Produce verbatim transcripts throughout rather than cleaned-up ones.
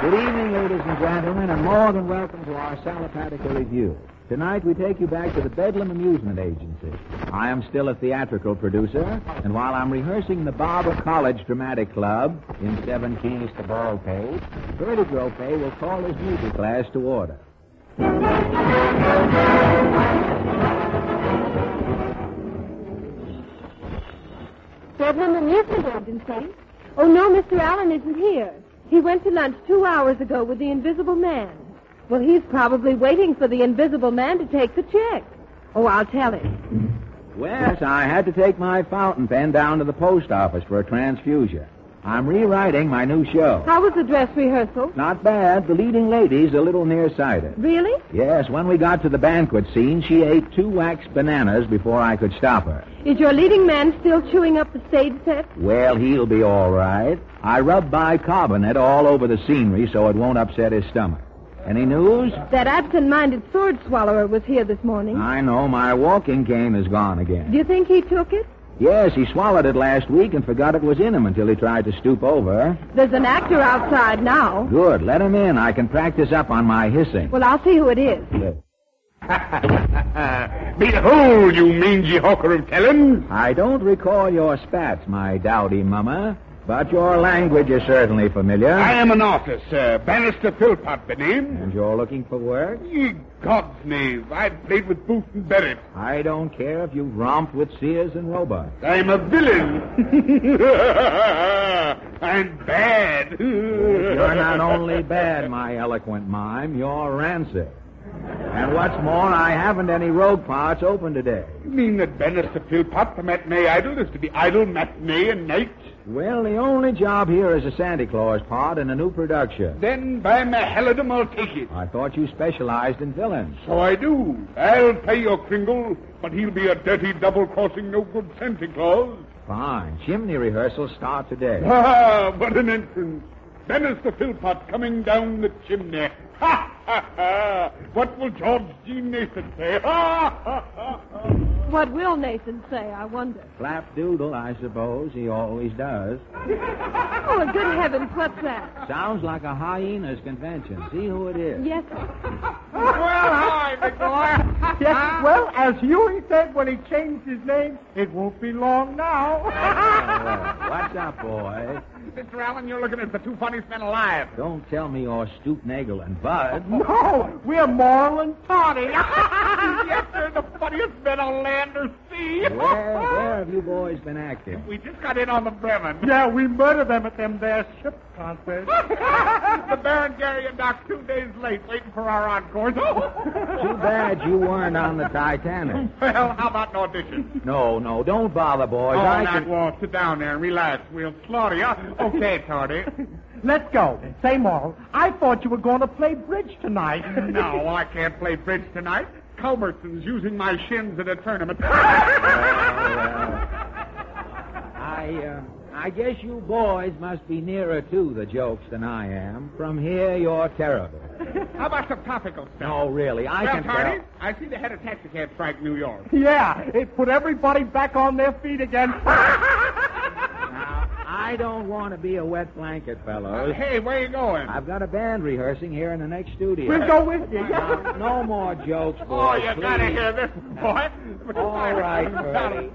Good evening, ladies and gentlemen, and more than welcome to our Salopatical Review. Tonight we take you back to the Bedlam Amusement Agency. I am still a theatrical producer, and while I'm rehearsing the Barber College Dramatic Club in Seven Keys to Baldpate, Bertie Gropey will call his music class to order. Bedlam Amusement Agency? Oh, no, Mister Allen isn't here. He went to lunch two hours ago with the Invisible Man. Well, he's probably waiting for the Invisible Man to take the check. Oh, I'll tell him. Yes, I had to take my fountain pen down to the post office for a transfusion. I'm rewriting my new show. How was the dress rehearsal? Not bad. The leading lady's a little nearsighted. Really? Yes, when we got to the banquet scene, she ate two wax bananas before I could stop her. Is your leading man still chewing up the stage set? Well, he'll be all right. I rubbed bicarbonate all over the scenery so it won't upset his stomach. Any news? That absent-minded sword swallower was here this morning. I know. My walking cane is gone again. Do you think he took it? Yes, he swallowed it last week and forgot it was in him until he tried to stoop over. There's an actor outside now. Good. Let him in. I can practice up on my hissing. Well, I'll see who it is. Behold, you mangy hawker of talent. I don't recall your spats, my dowdy mummer, but your language is certainly familiar. I am an artist, sir. Bannister Philpott, by name. And you're looking for work? Ye God's knave. I've played with Booth and Barrett. I don't care if you've romped with Sears and Roebuck. I'm a villain. I'm bad. You're not only bad, my eloquent mime, you're rancid. And what's more, I haven't any rogue parts open today. You mean that Bannister Philpott, the matinee idol, is to be idle matinee and night? Well, the only job here is a Santa Claus part in a new production. Then, by my halidom, I'll take it. I thought you specialized in villains. So I do. I'll pay your Kringle, but he'll be a dirty, double-crossing, no-good Santa Claus. Fine. Chimney rehearsals start today. Ah, what an entrance. Bannister Philpott coming down the chimney. Ha, ha, ha. What will George G. Nathan say? Ha, ha, ha, ha. What will Nathan say, I wonder? Flapdoodle, I suppose. He always does. Oh, good heavens, what's that? Sounds like a hyena's convention. See who it is. Yes, sir. Well, hi, big boy. Yes, well, as Huey said when he changed his name, it won't be long now. Oh, what's up, boy? Mister Allen, you're looking at the two funniest men alive. Don't tell me you're Stoop Nagel and Bud. No, we're Moral and Toddy. Yes, sir, the funniest men on land or sea. Where, where have you boys been acting? We just got in on the Bremen. Yeah, we murdered them at them there ship concerts. The Baron, Gary, and Doc two days late waiting for our encores. Too bad you weren't on the Titanic. Well, how about an audition? No, no, don't bother, boys. Oh, I now, can... well, sit down there and relax. We'll slaughter you. Okay, Toddy. Let's go. Say, Moral, I thought you were going to play bridge tonight. No, I can't play bridge tonight. Culbertson's using my shins at a tournament. Well, well, I, uh, I guess you boys must be nearer to the jokes than I am. From here, you're terrible. How about some topical stuff? No, really, I well, can Toddy, tell... I see the head of taxicab strike New York. Yeah, it put everybody back on their feet again. Now, I don't want to be a wet blanket, fellows. Uh, hey, where you going? I've got a band rehearsing here in the next studio. We'll go with you. Now, no more jokes, boys. Oh, you please. gotta hear this, boy. All right, Bertie.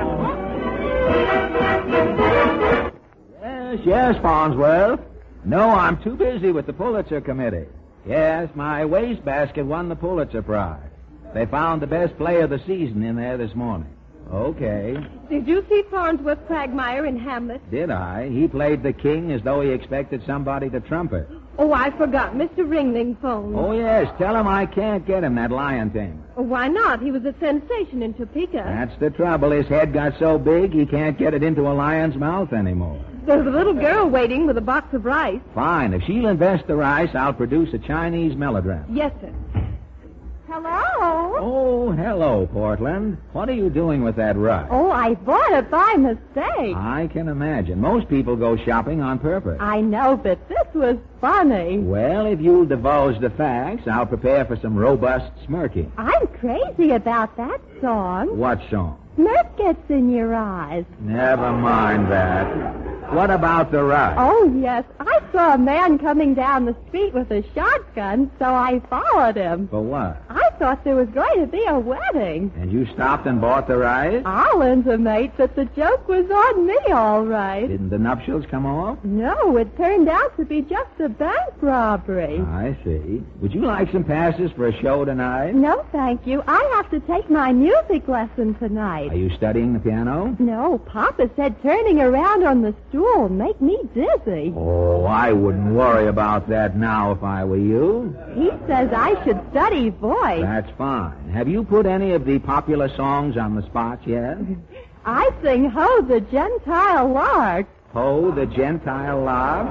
Oh. Yes, yes, Farnsworth. No, I'm too busy with the Pulitzer Committee. Yes, my wastebasket won the Pulitzer Prize. They found the best play of the season in there this morning. Okay. Did you see Farnsworth Quagmire in Hamlet? Did I? He played the king as though he expected somebody to trumpet. Oh, I forgot. Mister Ringling phoned. Oh, yes. Tell him I can't get him that lion tamer. Oh, why not? He was a sensation in Topeka. That's the trouble. His head got so big he can't get it into a lion's mouth anymore. There's a little girl waiting with a box of rice. Fine. If she'll invest the rice, I'll produce a Chinese melodrama. Yes, sir. Hello? Oh, hello, Portland. What are you doing with that rice? Oh, I bought it by mistake. I can imagine. Most people go shopping on purpose. I know, but this was funny. Well, if you'll divulge the facts, I'll prepare for some robust smirking. I'm crazy about that song. What song? Smirk gets in your eyes. Never mind that. What about the rush? Oh, yes. I saw a man coming down the street with a shotgun, so I followed him. For what? I thought there was going to be a wedding. And you stopped and bought the rice? I'll intimate that the joke was on me, all right. Didn't the nuptials come off? No, it turned out to be just a bank robbery. I see. Would you like some passes for a show tonight? No, thank you. I have to take my music lesson tonight. Are you studying the piano? No, Papa said turning around on the stool make me dizzy. Oh, I wouldn't worry about that now if I were you. He says I should study voice. That's fine. Have you put any of the popular songs on the spots yet? I sing Ho, the Gentile Lark. Ho, the Gentile Lark?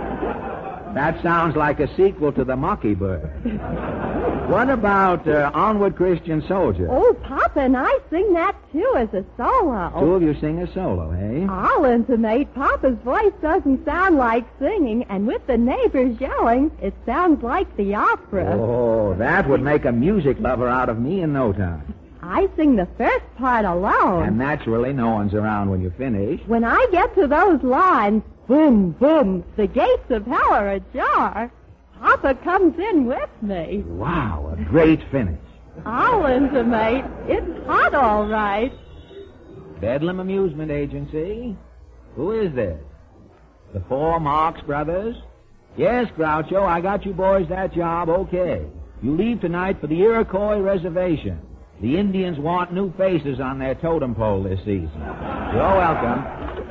That sounds like a sequel to the Mockingbird. What about uh, Onward Christian Soldier? Oh, Papa and I sing that, too, as a solo. Two of you sing a solo, eh? I'll intimate Papa's voice doesn't sound like singing, and with the neighbors yelling, it sounds like the opera. Oh, that would make a music lover out of me in no time. I sing the first part alone. And naturally, no one's around when you finish. When I get to those lines, boom, boom, the gates of hell are ajar, Papa comes in with me. Wow, a great finish. I'll intimate. It's hot, all right. Bedlam Amusement Agency. Who is this? The Four Marx Brothers? Yes, Groucho, I got you boys that job, okay. You leave tonight for the Iroquois Reservation. The Indians want new faces on their totem pole this season. You're welcome.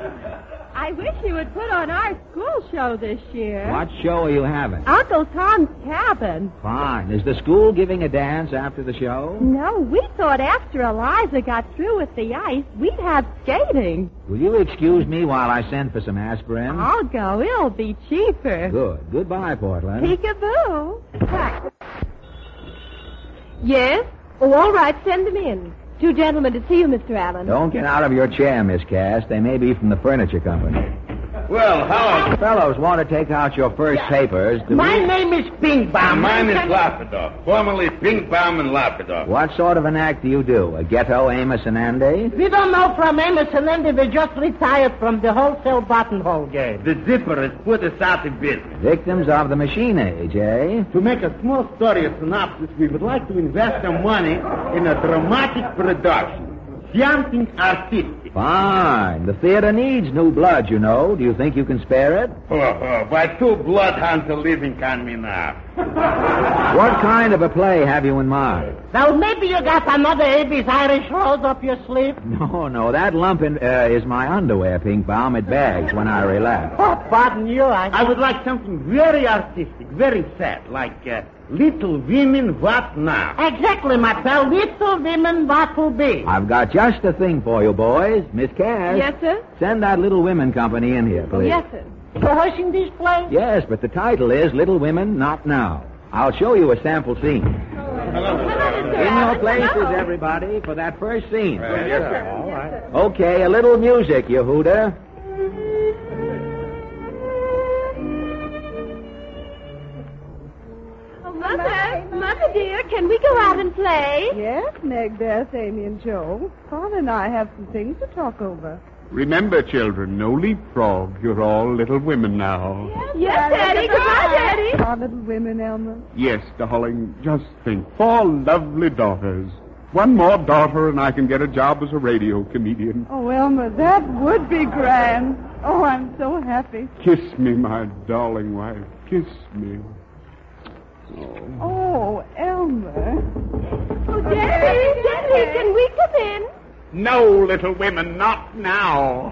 I wish you would put on our school show this year. What show are you having? Uncle Tom's Cabin. Fine. Is the school giving a dance after the show? No, we thought after Eliza got through with the ice, we'd have skating. Will you excuse me while I send for some aspirin? I'll go. It'll be cheaper. Good. Goodbye, Portland. Peekaboo. Yes? Oh, all right. Send them in. Two gentlemen to see you, Mister Allen. Don't get out of your chair, Miss Cass. They may be from the furniture company. Well, how... Fellows want to take out your first papers. Do My we... name is Pinkbaum. Mine is Lapidus, formerly Pinkbaum and Lapidus. What sort of an act do you do? A ghetto Amos and Andy? We don't know from Amos and Andy. We just retired from the wholesale buttonhole game. The Zipper has put us out of business. Victims of the machine age, eh? To make a small story a synopsis, we would like to invest our money in a dramatic production. Something artistic. Fine. The theater needs new blood, you know. Do you think you can spare it? Oh, oh, why, two bloodhounds are living on me now. What kind of a play have you in mind? Now, maybe you got another Abby's Irish Rose up your sleeve? No, no. That lump in, uh, is my underwear, Pinkbaum. It bags when I relax. Oh, pardon you. I... I would like something very artistic, very sad, like uh, Little Women, What Now? Exactly, my pal. Little women, what will be? I've got just the thing for you, boys. Miss Cass. Yes, sir? Send that Little Women company in here, please. Yes, sir. Rehearsing these plays? Yes, but the title is Little Women, Not Now. I'll show you a sample scene. Hello, Mister In your places, Hello. everybody, for that first scene. Yes, sir. All right. Okay, a little music, Yehuda. Oh, Mother, Mother dear, can we go out and play? Yes, Meg, Beth, Amy, and Joe. Father and I have some things to talk over. Remember, children, no leapfrog. You're all little women now. Yes, Daddy. Goodbye, Daddy. Our little women, Elmer. Yes, darling, just think. Four lovely daughters. One more daughter and I can get a job as a radio comedian. Oh, Elmer, that would be grand. Oh, I'm so happy. Kiss me, my darling wife. Kiss me. Oh, Elmer. Oh, Daddy, Daddy, can we come in? No, little women, not now.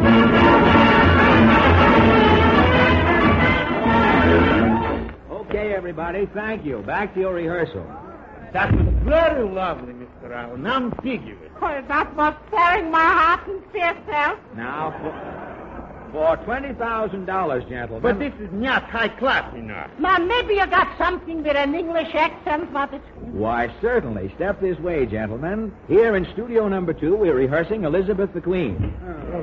Okay, everybody, thank you. Back to your rehearsal. That was very lovely, Mister Allen. Ambiguous. Oh, that was tearing my heart in pieces. Now, for, for twenty thousand dollars, gentlemen. But this is not high class enough. Now, maybe you got something with an English accent, but it's... Why, certainly. Step this way, gentlemen. Here in studio number two, we're rehearsing Elizabeth the Queen.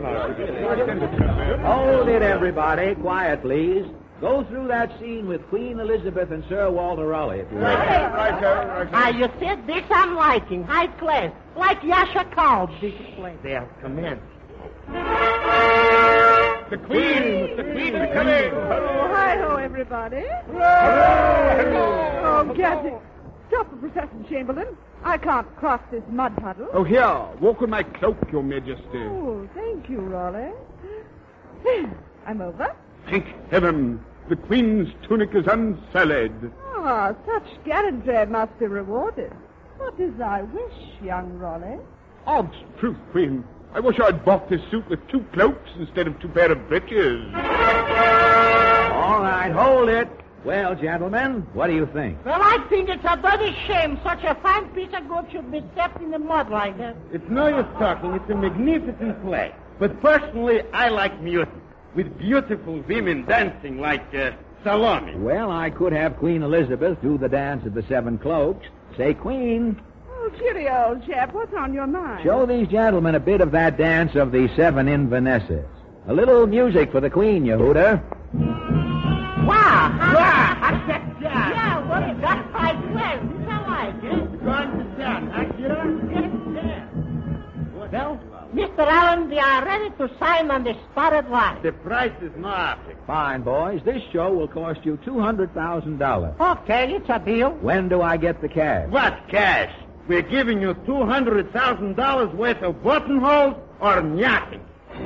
Hold it, everybody. Quiet, please. Go through that scene with Queen Elizabeth and Sir Walter Raleigh, if you will. Right, sir. Right, Ah, you said this I'm liking. High class. Like Yasha Kalb. This play. They have commenced. The Queen! The Queen is coming! Oh, hi-ho, everybody. Hello! Oh, Gadget, stop the procession, Chamberlain. I can't cross this mud puddle. Oh, here. Walk on my cloak, Your Majesty. Oh, thank you, Raleigh. I'm over. Thank heaven. The Queen's tunic is unsullied. Ah, such gallantry must be rewarded. What is thy wish, young Raleigh? Odds truth, Queen. I wish I'd bought this suit with two cloaks instead of two pair of breeches. All right, hold it. Well, gentlemen, what do you think? Well, I think it's a bloody shame such a fine piece of goods should be stepped in the mud like that. It's no use talking. It's a magnificent play. But personally, I like music, with beautiful women dancing like uh, Salome. Well, I could have Queen Elizabeth do the dance of the seven cloaks. Say, Queen, Oh, cheerio, old chap. What's on your mind? show these gentlemen a bit of that dance of the seven Invernesses. A little music for the Queen, Yehuda. Wow! Yeah, well, you got five players. It's all right, eh? Going to dance, huh, kiddo? Well, Mister Allen, we are ready to sign on the spotted line. The price is no object. Fine, boys. This show will cost you two hundred thousand dollars. Okay, it's a deal. When do I get the cash? What cash? We're giving you two hundred thousand dollars worth of buttonholes or nothing.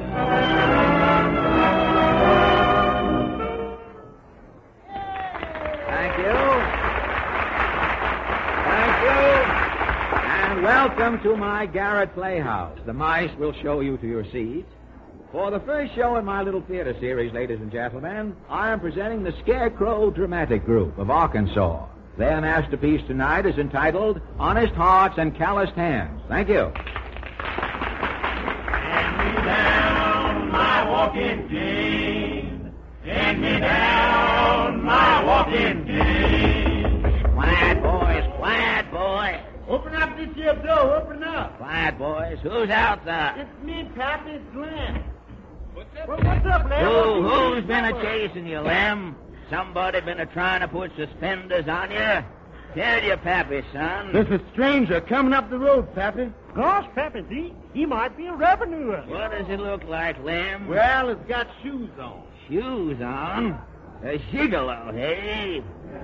Thank you. Thank you. And welcome to my Garrett Playhouse. The mice will show you to your seats. For the first show in my little theater series, ladies and gentlemen, I am presenting the Scarecrow Dramatic Group of Arkansas. Their masterpiece tonight is entitled Honest Hearts and Calloused Hands. Thank you. Hand me down my walking cane. Hand me down my walking cane. Quiet, boys. Quiet, boys. Open up this here door. Open up. Quiet, boys. Who's out there? It's me, Pap. It's Glenn. What's up? Well, what's up, Lem? Who, who's been a-chasing you, Lem? Somebody been a-trying to put suspenders on you? Tell your pappy, son. There's a stranger coming up the road, Pappy. Gosh, Peppy, he, he might be a revenue. What does it look like, Lem? Well, it's got shoes on. Shoes on? A gigolo, hey?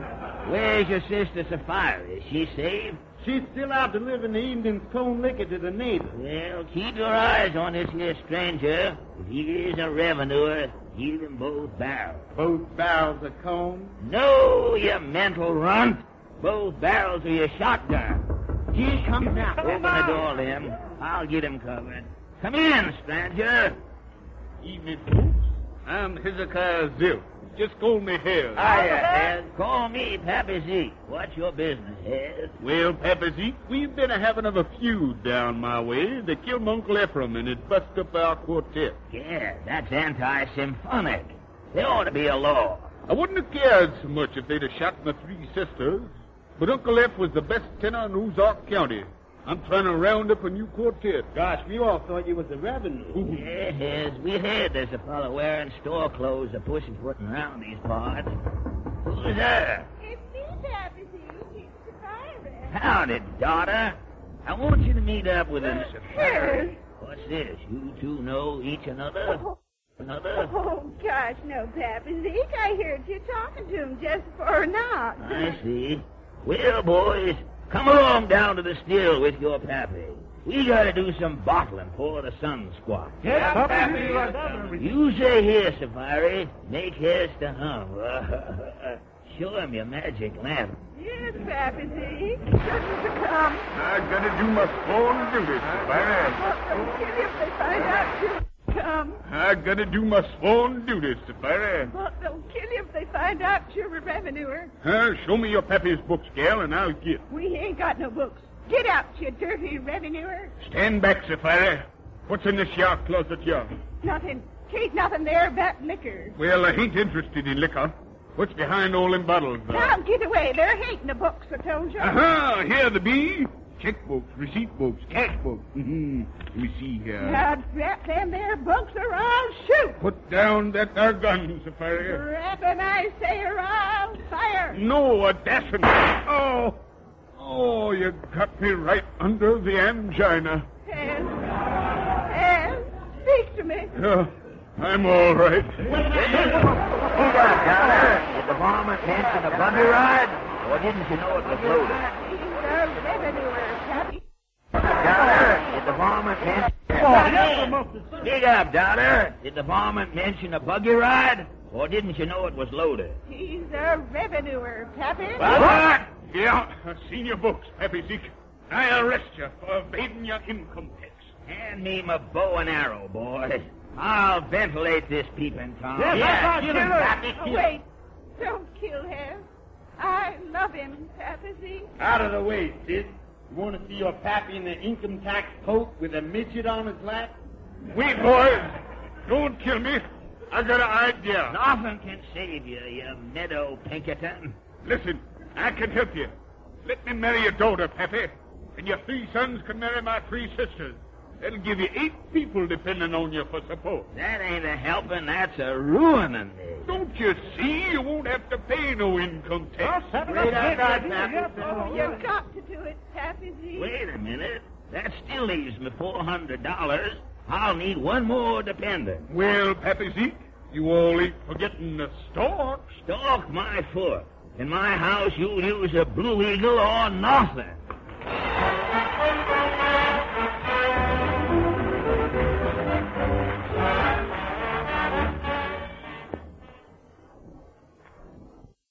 Where's your sister Sapphira? Is she safe? She's still out delivering the evening's cold liquor to the neighbors. Well, keep your eyes on this here stranger. If he is a revenuer, give him both barrels. Both barrels of cone. No, you mental runt. Both barrels of your shotgun. He's coming now. Open the door, Lem. I'll get him covered. Come in, stranger. Evening, folks. I'm Hezekiah Zilk. Just call me Hez. Hiya, Hez. Call me Pappy Zeke. What's your business, Hez? Well, Pappy Zeke, we've been a having of a feud down my way. They killed my Uncle Ephraim and it busted up our quartet. Yeah, that's anti-symphonic. There ought to be a law. I wouldn't have cared so much if they'd have shot my three sisters, but Uncle F was the best tenor in Ozark County. I'm trying to round up a new quartet. Gosh, we all thought you was a revenue. Yeah, Hez. We heard there's a fellow wearing store clothes a pussyfooting around these parts. Who's there? It's me, Pappy Zeke. It's Sapphira. Howdy, daughter. I want you to meet up with him. Yes. What's this? You two know each another? Another? Oh, gosh, no, Pappy Zeke. I heard you talking to him just for a nod. I see. Well, boys, come along down to the still with your pappy. We gotta do some bottling for the sun squat. Yes, Pappy. You say here, Sapphira, make haste to hum. Show him your magic lamp. Yes, Pappy Zeke. Certain to come. I gotta do my sworn duty, Sapphira. What they'll kill you if they find out you come. I gotta do my sworn duty, Sapphira. What they'll kill you if they find out you're a revenuer. Uh, show me your pappy's books, gal, and I'll get. We ain't got no books. Get out, you dirty revenuer. Stand back, Sapphira. What's in this yard closet here? Nothing. Ain't nothing there but liquor. Well, I ain't interested in liquor. What's behind all them bottles, though? Now get away. There ain't no books, I told you. Aha! Here the bee. Checkbooks, receipt books, cash books. Mm-hmm. Let me see here. Now drat them there books or I'll shoot. Put down that there gun, Sapphira. Drat them, I say, or I'll fire. No, a dassin'. Oh! Oh, you got me right under the angina. Hez, Hez, speak to me. Uh, I'm all right. Hold on, Dollar. Did the varmint mention a buggy ride? Or didn't you know it was loaded? Dollar, did the varmint mention... Speak up, Dollar. Did the varmint mention a buggy ride? Or didn't you know it was loaded? He's a revenuer, Pappy. What? Yeah, I've seen your books, Pappy Zeke. I arrest you for evading your income tax. Hand me my bow and arrow, boy. I'll ventilate this peeping Tom. Yes, yeah, kill him, Pappy, Oh, kill him. wait. Don't kill him. I love him, Pappy Zeke. Out of the way, Sid. You want to see your pappy in the income tax coat with a midget on his lap? Wait, boys. Don't kill me. I got an idea. Nothing can save you, you meadow Pinkerton. Listen, I can help you. Let me marry your daughter, Pappy, and your three sons can marry my three sisters. That'll give you eight people depending on you for support. That ain't a helping, that's a ruining me. Don't you see? You won't have to pay no income tax. Great idea, Oh, you've got to do it, Pappy Zeke. Wait a minute. That still leaves me four hundred dollars. I'll need one more dependent. Well, Pappy Zeke, you all ain't forgetting the stork. Stalk my foot. In my house, you'll use a blue eagle or nothing.